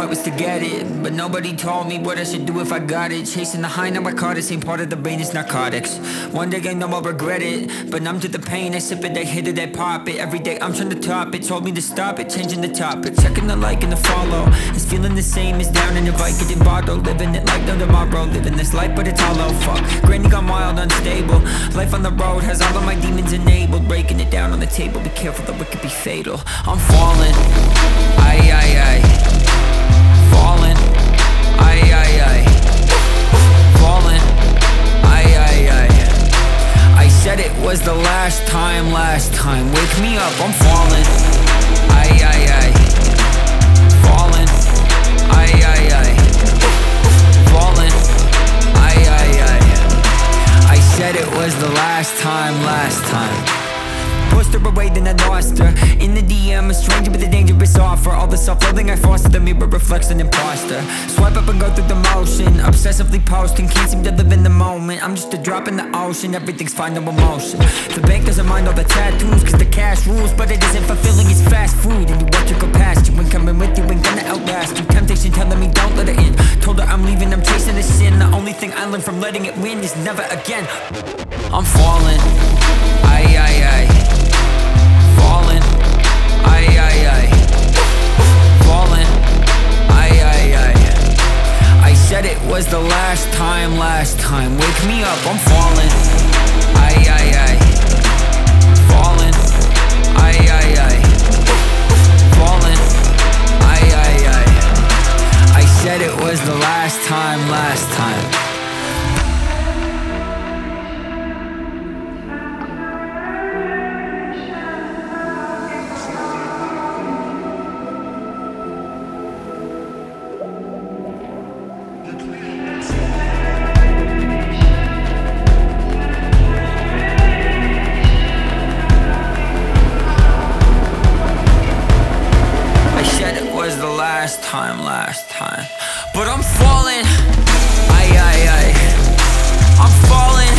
it was to get it, but nobody told me what I should do if I got it. Chasing the high, now I caught it, same part of the brain is narcotics. One day I know I'll regret it, but numb to the pain, I sip it, they hit it, they pop it. Every day I'm trying to top it, told me to stop it, changing the topic. Checking the like and the follow, it's feeling the same as down in the bike, getting bottled. Living it like no tomorrow, living this life but it's hollow, fuck. Granny gone wild, unstable, life on the road has all of my demons enabled. Breaking it down on the table, be careful that it could be fatal. I'm falling, aye, aye, aye. Falling, aye, aye, aye. Falling, aye, aye, aye. I said it was the last time, wake me up, I'm falling, aye, aye, aye. Falling, aye, aye, aye. Falling, aye, aye, aye. I said it was the last time. Pushed her away, then I lost her in the DM, a stranger with a dangerous offer. All the self-loathing I foster, the mirror reflects an imposter. Swipe up and go through the motion, obsessively posting, can't seem to live in the moment. I'm just a drop in the ocean, everything's fine, no emotion. The bank doesn't mind all the tattoos, cause the cash rules, but it isn't fulfilling, it's fast food. And you watch it go past you, ain't coming with you, ain't gonna outlast you. Temptation telling me don't let it in, told her I'm leaving, I'm chasing the sin. The only thing I learned from letting it win is never again. I'm falling, aye, aye, aye. Falling, aye, aye, aye. Falling, aye, aye, aye. I said it was the last time, wake me up, I'm falling, aye, aye, aye. Falling, aye, aye, aye. Falling, aye, aye, aye. I said it was the last time. Last time, but I'm falling, aye, aye, aye. I'm falling,